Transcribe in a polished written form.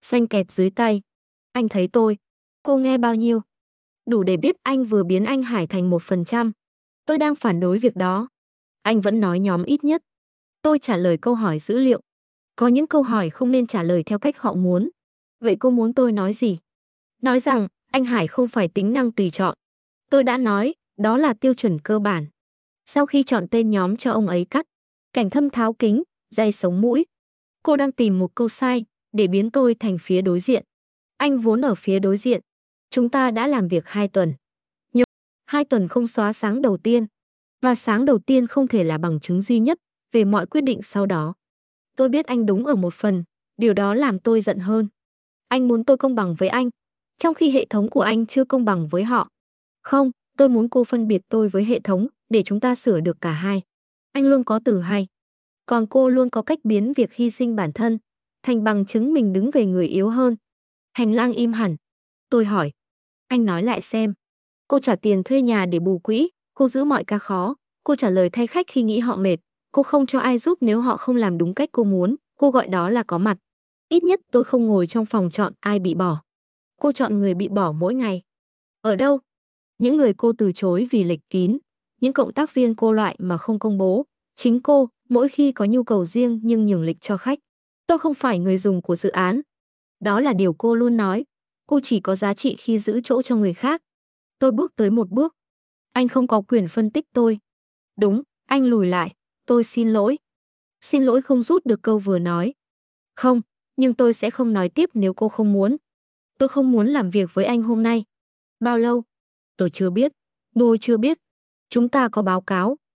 xanh kẹp dưới tay. Anh thấy tôi. Cô nghe bao nhiêu? Đủ để biết anh vừa biến anh Hải thành 1%. Tôi đang phản đối việc đó. Anh vẫn nói nhóm ít nhất. Tôi trả lời câu hỏi dữ liệu. Có những câu hỏi không nên trả lời theo cách họ muốn. Vậy cô muốn tôi nói gì? Nói rằng anh Hải không phải tính năng tùy chọn. Tôi đã nói, đó là tiêu chuẩn cơ bản. Sau khi chọn tên nhóm cho ông ấy cắt, cảnh thâm tháo kính, dây sống mũi. Cô đang tìm một câu sai để biến tôi thành phía đối diện. Anh vốn ở phía đối diện. Chúng ta đã làm việc 2 tuần. Nhưng 2 tuần không xóa sáng đầu tiên. Và sáng đầu tiên không thể là bằng chứng duy nhất về mọi quyết định sau đó. Tôi biết anh đúng ở một phần, điều đó làm tôi giận hơn. Anh muốn tôi công bằng với anh, trong khi hệ thống của anh chưa công bằng với họ. Không, tôi muốn cô phân biệt tôi với hệ thống để chúng ta sửa được cả hai. Anh luôn có từ hay. Còn cô luôn có cách biến việc hy sinh bản thân thành bằng chứng mình đứng về người yếu hơn. Hành lang im hẳn. Tôi hỏi. Anh nói lại xem. Cô trả tiền thuê nhà để bù quỹ, cô giữ mọi ca khó, cô trả lời thay khách khi nghĩ họ mệt, cô không cho ai giúp nếu họ không làm đúng cách cô muốn, cô gọi đó là có mặt. Ít nhất tôi không ngồi trong phòng chọn ai bị bỏ. Cô chọn người bị bỏ mỗi ngày. Ở đâu? Những người cô từ chối vì lịch kín, những cộng tác viên cô loại mà không công bố, chính cô, mỗi khi có nhu cầu riêng nhưng nhường lịch cho khách. Tôi không phải người dùng của dự án. Đó là điều cô luôn nói. Cô chỉ có giá trị khi giữ chỗ cho người khác. Tôi bước tới một bước. Anh không có quyền phân tích tôi. Đúng, anh lùi lại. Tôi xin lỗi. Xin lỗi không rút được câu vừa nói. Không, nhưng tôi sẽ không nói tiếp nếu cô không muốn. Tôi không muốn làm việc với anh hôm nay. Bao lâu? Tôi chưa biết. Tôi chưa biết. Chúng ta có báo cáo.